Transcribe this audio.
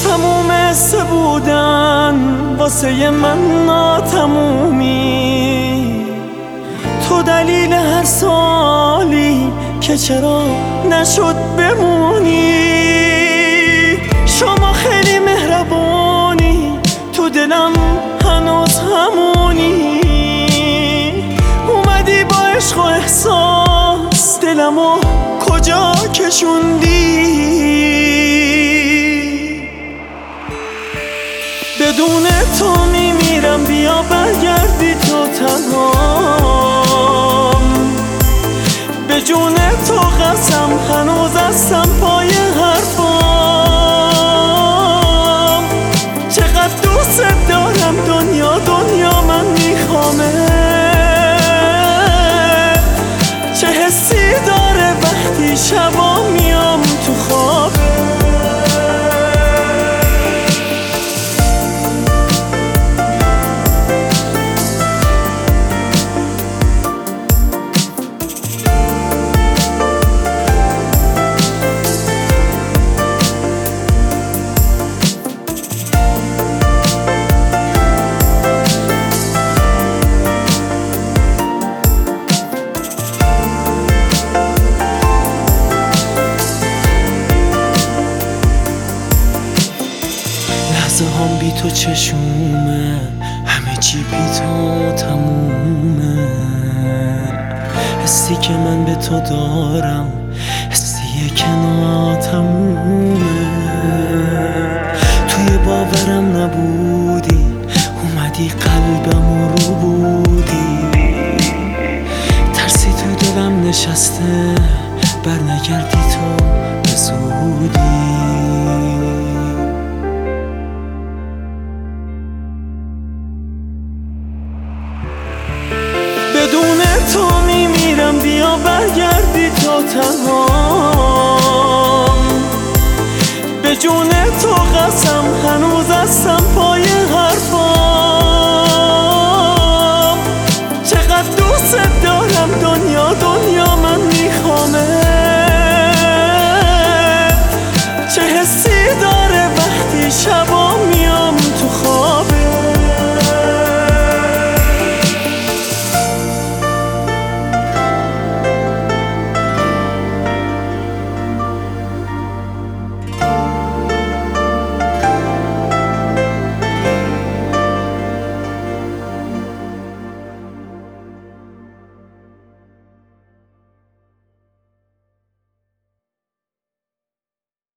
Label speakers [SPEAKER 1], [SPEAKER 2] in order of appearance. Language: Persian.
[SPEAKER 1] تموم حس بودن واسه من ناتمومی، تو دلیل هر سالی که چرا نشد بمونی. شما خیلی مهربونی، تو دلم هنوز همونی. اومدی با عشق و احساس دلمو کجا کشوندی. بدون تو میمیرم، بیا برگردی تو تنهام. به جون تو قسم هنوز هستم پای حرفام. چقدر دوست دارم، دنیا دنیا من میخوامه. چه حسی داره وقتی شبا میام تو خوابه. لحظه هم بی تو چشومه، همه چی بی تو تمومه. حسی که من به تو دارم حسیه که ناتمومه.